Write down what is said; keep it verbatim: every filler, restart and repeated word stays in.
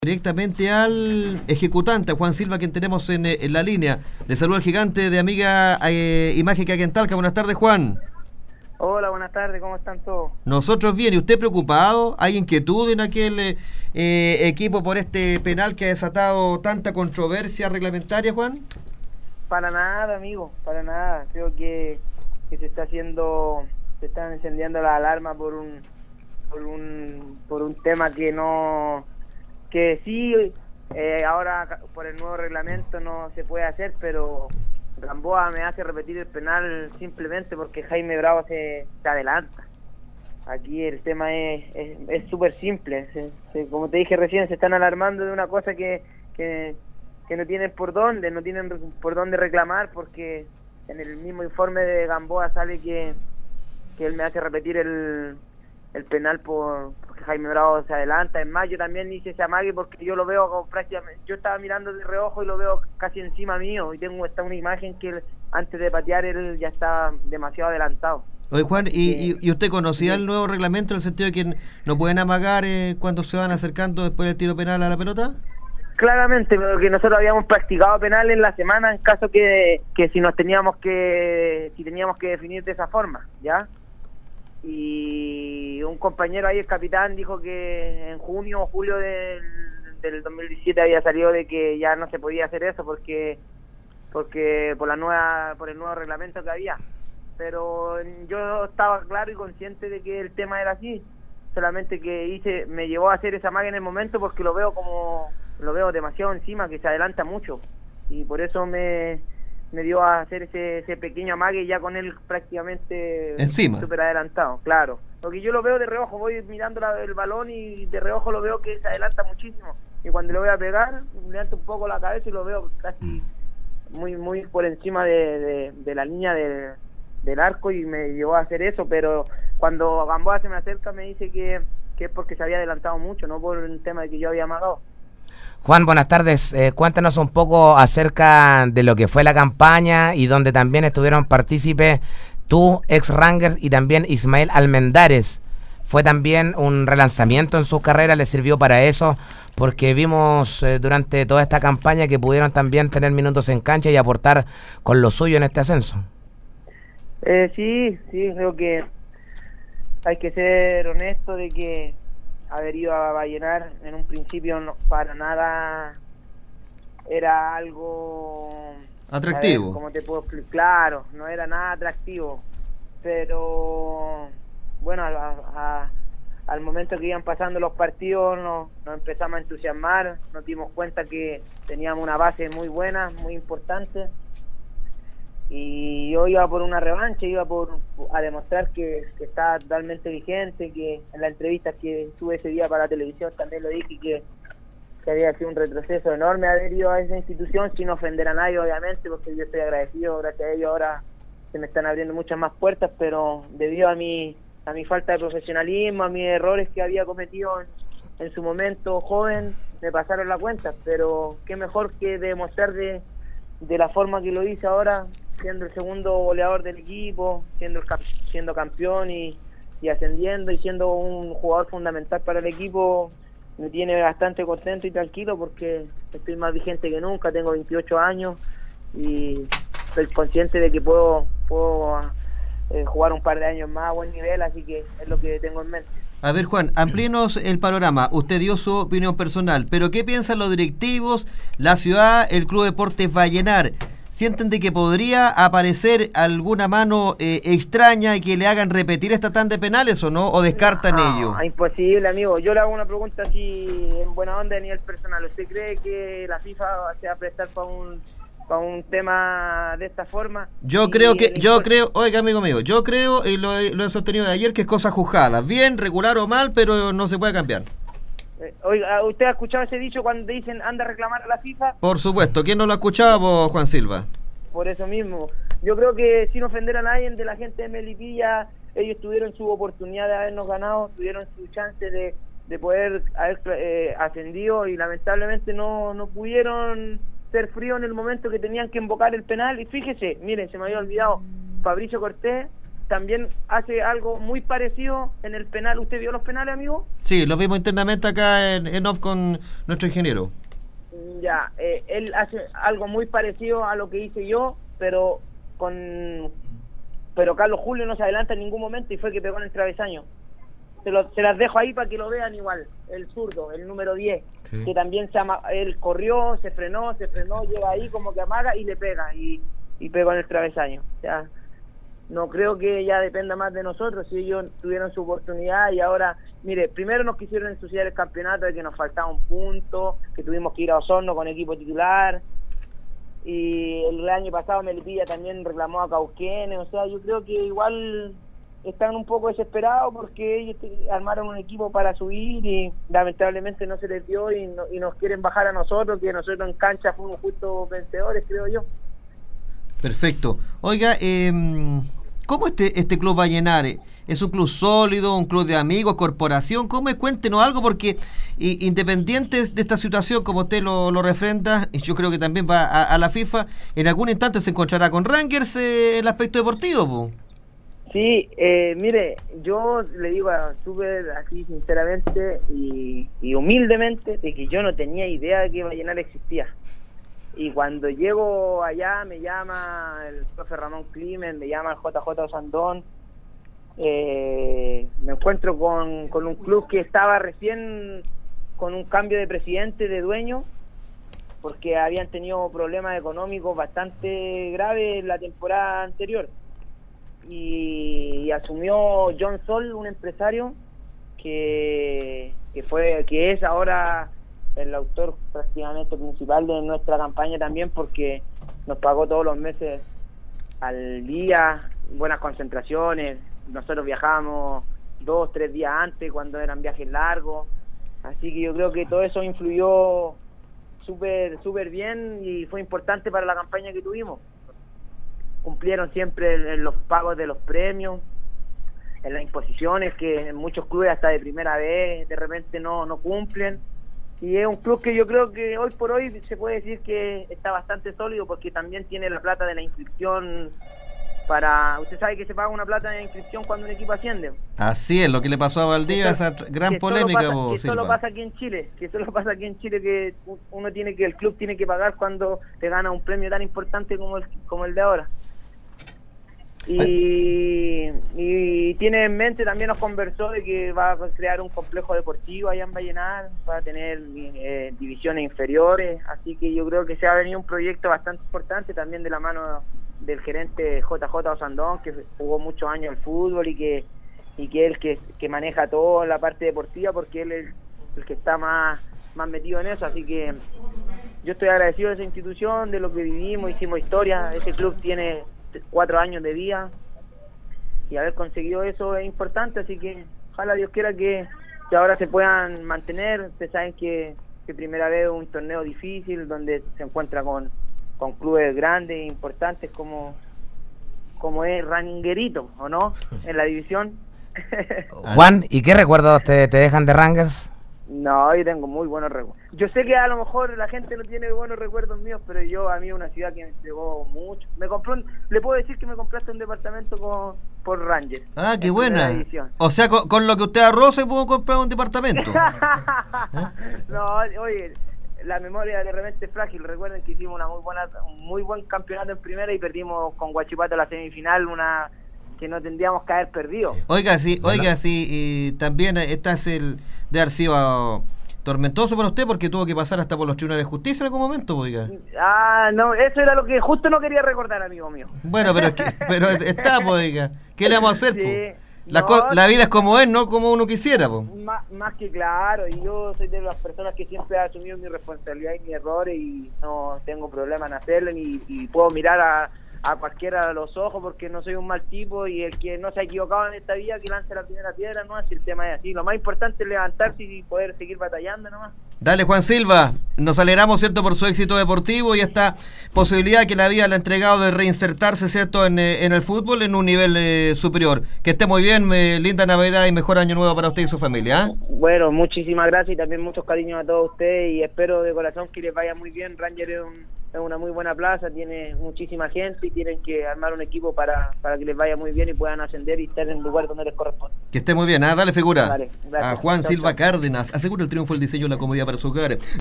Directamente al ejecutante, Juan Silva, quien tenemos en, en la línea. Le saluda el gigante de Amiga eh, Imagen aquí en Talca. Buenas tardes, Juan. Hola, buenas tardes, ¿cómo están todos? Nosotros bien, ¿y usted preocupado? ¿Hay inquietud en aquel eh, eh, equipo por este penal que ha desatado tanta controversia reglamentaria, Juan? Para nada, amigo, para nada. Creo que, que se está haciendo, se están encendiendo las alarmas por un, por un, por un tema que no, que sí, eh, ahora por el nuevo reglamento no se puede hacer, pero Gamboa me hace repetir el penal simplemente porque Jaime Bravo se, se adelanta. Aquí el tema es súper simple. Se, se, como te dije recién, se están alarmando de una cosa que, que, que no tienen por dónde, no tienen por dónde reclamar, porque en el mismo informe de Gamboa sale que, que él me hace repetir el, el penal por porque Jaime Bravo se adelanta. Es más, yo también hice ese amague porque yo lo veo como prácticamente, yo estaba mirando de reojo y lo veo casi encima mío, y tengo esta una imagen que él, antes de patear él ya estaba demasiado adelantado. Oye, Juan, ¿y, y, ¿y usted conocía el nuevo reglamento en el sentido de que no pueden amagar eh, cuando se van acercando después del tiro penal a la pelota? Claramente, pero que nosotros habíamos practicado penal en la semana en caso que, que si nos teníamos que si teníamos que definir de esa forma, ¿ya? Y un compañero ahí, el capitán, dijo que en junio o julio del, del dos mil diecisiete había salido de que ya no se podía hacer eso porque porque por la nueva por el nuevo reglamento que había. Pero yo estaba claro y consciente de que el tema era así, solamente que hice me llevó a hacer esa magia en el momento porque lo veo como lo veo demasiado encima, que se adelanta mucho, y por eso me me dio a hacer ese, ese pequeño amague ya con él prácticamente encima, súper adelantado, claro. Porque yo lo veo de reojo, voy mirando la, el balón y de reojo lo veo que se adelanta muchísimo. Y cuando lo voy a pegar, levanto un poco la cabeza y lo veo casi muy muy por encima de, de, de la línea de, del arco, y me llevó a hacer eso. Pero cuando Gamboa se me acerca me dice que, que es porque se había adelantado mucho, no por un tema de que yo había amagado. Juan, buenas tardes. Eh, cuéntanos un poco acerca de lo que fue la campaña y donde también estuvieron partícipes tú, ex Rangers, y también Ismael Almendares. Fue también un relanzamiento en su carrera, le sirvió para eso, porque vimos eh, durante toda esta campaña que pudieron también tener minutos en cancha y aportar con lo suyo en este ascenso. Eh, sí, sí, creo que hay que ser honesto de que haber ido a Vallenar en un principio no, para nada era algo atractivo. Ver, ¿cómo te puedo explicar? Claro, no era nada atractivo, pero bueno, a, a, al momento que iban pasando los partidos nos, nos empezamos a entusiasmar, nos dimos cuenta que teníamos una base muy buena, muy importante, y yo iba por una revancha, iba por a demostrar que, que estaba totalmente vigente, que en la entrevista que tuve ese día para la televisión también lo dije, que, que había sido un retroceso enorme haber ido a esa institución, sin ofender a nadie obviamente, porque yo estoy agradecido, gracias a ellos ahora se me están abriendo muchas más puertas, pero debido a mi a mi falta de profesionalismo, a mis errores que había cometido en, en su momento joven, me pasaron la cuenta. Pero qué mejor que demostrar de, de la forma que lo hice ahora, siendo el segundo goleador del equipo, siendo el cap siendo campeón y, y ascendiendo y siendo un jugador fundamental para el equipo. Me tiene bastante contento y tranquilo porque estoy más vigente que nunca, tengo veintiocho años y estoy consciente de que puedo, puedo eh, jugar un par de años más a buen nivel, así que es lo que tengo en mente. A ver, Juan, amplíenos el panorama. Usted dio su opinión personal, pero ¿qué piensan los directivos, la ciudad, el Club Deportes Vallenar? ¿Sienten de que podría aparecer alguna mano eh, extraña y que le hagan repetir esta tanda de penales o no? ¿O descartan no, ello? Imposible, amigo. Yo le hago una pregunta así en buena onda a nivel personal. ¿Usted cree que la FIFA se va a prestar para un para un tema de esta forma? Yo creo que, yo creo, oiga amigo mío, yo creo, y lo, lo he sostenido de ayer, que es cosa juzgada. Bien, regular o mal, pero no se puede cambiar. Oiga, ¿usted ha escuchado ese dicho cuando dicen anda a reclamar a la FIFA? Por supuesto, ¿quién no lo ha escuchado, vos, Juan Silva? Por eso mismo. Yo creo que sin ofender a nadie de la gente de Melipilla, ellos tuvieron su oportunidad de habernos ganado, tuvieron su chance de, de poder haber eh, ascendido y lamentablemente no, no pudieron ser fríos en el momento que tenían que invocar el penal. Y fíjese, miren, se me había olvidado, Fabricio Cortés también hace algo muy parecido en el penal. ¿Usted vio los penales, amigo? Sí, los vimos internamente acá en, en off con nuestro ingeniero. Ya, eh, él hace algo muy parecido a lo que hice yo, pero con pero Carlos Julio no se adelanta en ningún momento y fue que pegó en el travesaño. Se, lo, se las dejo ahí para que lo vean igual. El zurdo, el número diez, sí. Que también se ama, él corrió, se frenó, se frenó, llega ahí como que amaga y le pega y, y pegó en el travesaño. O sea, no creo que ya dependa más de nosotros. Si ellos tuvieron su oportunidad y ahora, mire, primero nos quisieron ensuciar el campeonato de que nos faltaba un punto, que tuvimos que ir a Osorno con equipo titular, y el año pasado Melipilla también reclamó a Cauquenes. O sea, yo creo que igual están un poco desesperados porque ellos armaron un equipo para subir y lamentablemente no se les dio y, no, y nos quieren bajar a nosotros, que nosotros en cancha fuimos justos vencedores, creo yo. Perfecto. Oiga, eh, ¿cómo este este club Vallenar? ¿Es un club sólido, un club de amigos, corporación? ¿Cómo es? Cuéntenos algo, porque y, independientes de esta situación, como usted lo, lo refrenda, y yo creo que también va a, a la FIFA, en algún instante se encontrará con Rangers eh, el aspecto deportivo, po. Sí, eh, mire, yo le digo súper así sinceramente y, y humildemente de que yo no tenía idea de que Vallenar existía. Y cuando llego allá me llama el profe Ramón Climen, me llama el J J Osandón, eh, me encuentro con, con un club que estaba recién con un cambio de presidente, de dueño, porque habían tenido problemas económicos bastante graves la temporada anterior. Y, y asumió John Sol, un empresario que, que fue que es ahora el autor prácticamente principal de nuestra campaña también, porque nos pagó todos los meses al día, buenas concentraciones. Nosotros viajábamos dos, tres días antes cuando eran viajes largos, así que yo creo que todo eso influyó súper súper bien y fue importante para la campaña que tuvimos. Cumplieron siempre en los pagos de los premios, en las imposiciones que en muchos clubes hasta de primera vez de repente no, no cumplen, y es un club que yo creo que hoy por hoy se puede decir que está bastante sólido porque también tiene la plata de la inscripción. Para usted sabe que se paga una plata de inscripción cuando un equipo asciende. Así es, lo que le pasó a Valdivia, esa gran polémica. Pasa, vos, que solo pasa aquí en Chile, que solo pasa aquí en Chile, que uno tiene que, el club tiene que pagar cuando te gana un premio tan importante como el, como el de ahora. Y, y tiene en mente, también nos conversó de que va a crear un complejo deportivo allá en Vallenar, va a tener eh, divisiones inferiores, así que yo creo que se ha venido un proyecto bastante importante también de la mano del gerente J J Osandón, que jugó muchos años el fútbol y que y que él que, que maneja toda la parte deportiva, porque él es el que está más, más metido en eso, así que yo estoy agradecido de esa institución, de lo que vivimos, hicimos historia. Ese club tiene cuatro años de vida y haber conseguido eso es importante, así que ojalá Dios quiera que, que ahora se puedan mantener. Ustedes saben que, que primera vez es un torneo difícil donde se encuentra con, con clubes grandes e importantes como, como es Rangerito, ¿o no? En la división. Juan, ¿y qué recuerdos te, te dejan de Rangers? No, yo tengo muy buenos recuerdos. Yo sé que a lo mejor la gente no tiene buenos recuerdos míos, pero yo, a mí es una ciudad que me entregó mucho. Me compró, un, le puedo decir que me compraste un departamento con, por Rangers. Ah, qué buena. O sea, con, con lo que usted ahorró se pudo comprar un departamento. ¿Eh? No, oye, la memoria de repente es frágil. Recuerden que hicimos una muy buena, un muy buen campeonato en primera y perdimos con Huachipato la semifinal, una que no tendríamos que haber perdido. Sí. Oiga, sí, oiga, sí, y también esta es el de haber sido tormentoso para usted porque tuvo que pasar hasta por los tribunales de justicia en algún momento, oiga. Ah, no, eso era lo que justo no quería recordar, amigo mío. Bueno, pero es que, pero está, oiga. ¿Qué le vamos a hacer, sí, La, no, co- la vida es como es, no como uno quisiera, po. Más, más que claro, y yo soy de las personas que siempre he asumido mi responsabilidad y mis errores y no tengo problema en hacerlo, ni, y puedo mirar a, a cualquiera a los ojos porque no soy un mal tipo, y el que no se ha equivocado en esta vida que lance la primera piedra, no, si el tema es así. Lo más importante es levantarse y poder seguir batallando nomás. Dale, Juan Silva, nos alegramos, ¿cierto?, por su éxito deportivo y esta posibilidad que la vida le ha entregado de reinsertarse, ¿cierto?, en, en el fútbol en un nivel eh, superior. Que esté muy bien, eh, linda Navidad y mejor año nuevo para usted y su familia. ¿eh? Bueno, muchísimas gracias y también muchos cariños a todos ustedes y espero de corazón que les vaya muy bien. Ranger es, un, es una muy buena plaza, tiene muchísima gente y tienen que armar un equipo para, para que les vaya muy bien y puedan ascender y estar en el lugar donde les corresponde. Que esté muy bien, ¿eh? Dale figura. Vale, gracias. A Juan Chau, Silva chau. Cárdenas, asegura el triunfo, el diseño, la comodidad para su hogar.